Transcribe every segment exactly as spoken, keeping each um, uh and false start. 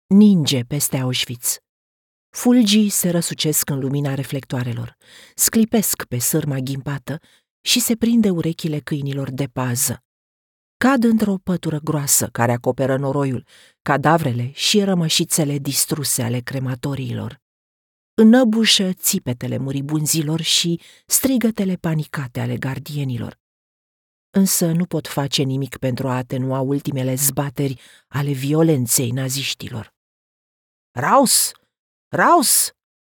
Ninge peste Auschwitz. Fulgii se răsucesc în lumina reflectoarelor, sclipesc pe sârma ghimpată și se prinde urechile câinilor de pază. Cad într-o pătură groasă care acoperă noroiul, cadavrele și rămășițele distruse ale crematoriilor. Înăbușă țipetele muribunzilor și strigătele panicate ale gardienilor. Însă nu pot face nimic pentru a atenua ultimele zbateri ale violenței naziștilor. Raus! Raus!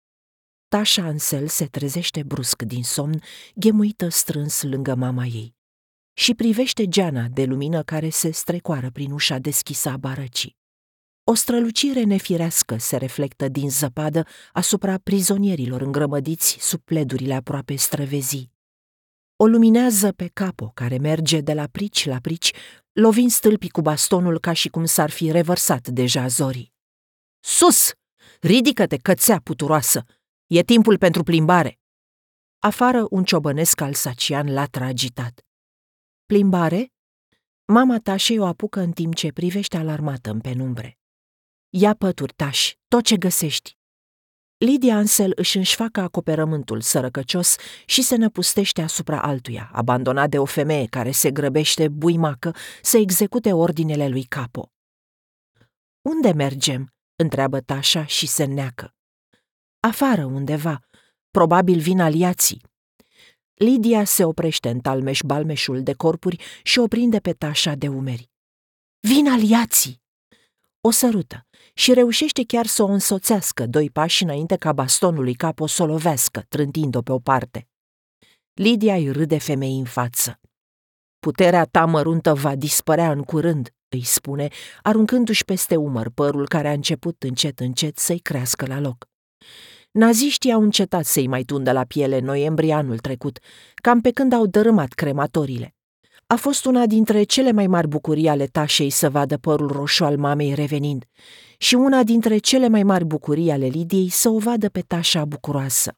Tasha Ansel se trezește brusc din somn, ghemuită strâns lângă mama ei, și privește geana de lumină care se strecoară prin ușa deschisă a barăcii. O strălucire nefirească se reflectă din zăpadă asupra prizonierilor îngrămădiți sub pledurile aproape străvezii. O luminează pe Capo, care merge de la prici la prici, lovind stâlpii cu bastonul ca și cum s-ar fi revărsat deja zorii. Sus! Ridică-te, cățea puturoasă! E timpul pentru plimbare! Afară, un ciobănesc alsacian latră agitat. Plimbare? Mama Tașei o apucă în timp ce privește alarmată în penumbre. Ia pături, Taș, tot ce găsești. Lidia Ansel își înșfacă acoperământul sărăcăcios și se năpustește asupra altuia, abandonat de o femeie care se grăbește buimacă să execute ordinele lui Capo. Unde mergem? Întreabă Tasha și se neacă. Afară undeva, probabil vin aliații. Lidia se oprește în talmeș-balmeșul de corpuri și o prinde pe Tasha de umeri. Vin aliații! O sărută și reușește chiar să o însoțească doi pași înainte ca bastonul lui Capo să o lovească, trântind-o pe o parte. Lidia îi râde femeii în față. Puterea ta măruntă va dispărea în curând, îi spune, aruncându-și peste umăr părul care a început încet încet să-i crească la loc. Naziștii au încetat să-i mai tundă la piele în noiembrie anul trecut, cam pe când au dărâmat crematoriile. A fost una dintre cele mai mari bucurii ale Tașei să vadă părul roșu al mamei revenind și una dintre cele mai mari bucurii ale Lidiei să o vadă pe Tasha bucuroasă.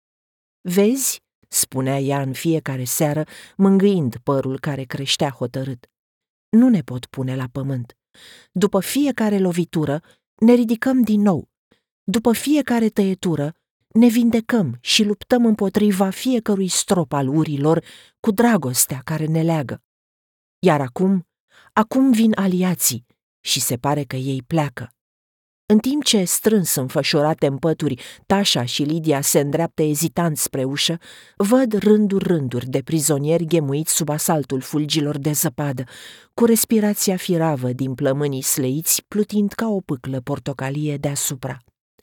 Vezi, spunea ea în fiecare seară, mângâind părul care creștea hotărât. Nu ne pot pune la pământ. După fiecare lovitură, ne ridicăm din nou. După fiecare tăietură, ne vindecăm și luptăm împotriva fiecărui strop al urilor cu dragostea care ne leagă. Iar acum, acum vin aliații și se pare că ei pleacă. În timp ce, strâns înfășurate în pături, Tasha și Lidia se îndreaptă ezitant spre ușă, văd rânduri-rânduri de prizonieri ghemuiți sub asaltul fulgilor de zăpadă, cu respirația firavă din plămânii sleiți plutind ca o pâclă portocalie deasupra.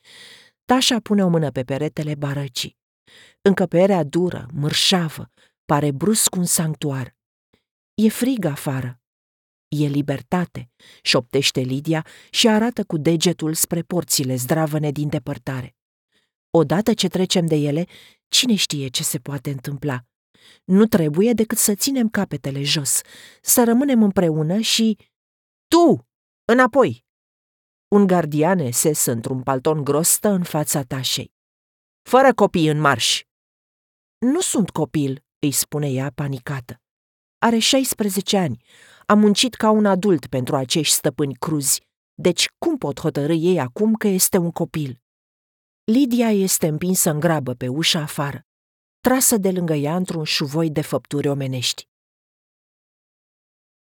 Tasha pune o mână pe peretele barăcii. Încăperea dură, mărșavă, pare brusc un sanctuar. E frig afară. E libertate, șoptește Lidia și arată cu degetul spre porțile zdravăne din depărtare. Odată ce trecem de ele, cine știe ce se poate întâmpla? Nu trebuie decât să ținem capetele jos, să rămânem împreună și... Tu! Înapoi! Un gardian S S într-un palton gros stă în fața Tașei. Fără copii în marș! Nu sunt copil, îi spune ea panicată. Are șaisprezece ani. A muncit ca un adult pentru acești stăpâni cruzi. Deci cum pot hotărî ei acum că este un copil? Lidia este împinsă în grabă pe ușa afară, trasă de lângă ea într-un șuvoi de făpturi omenești.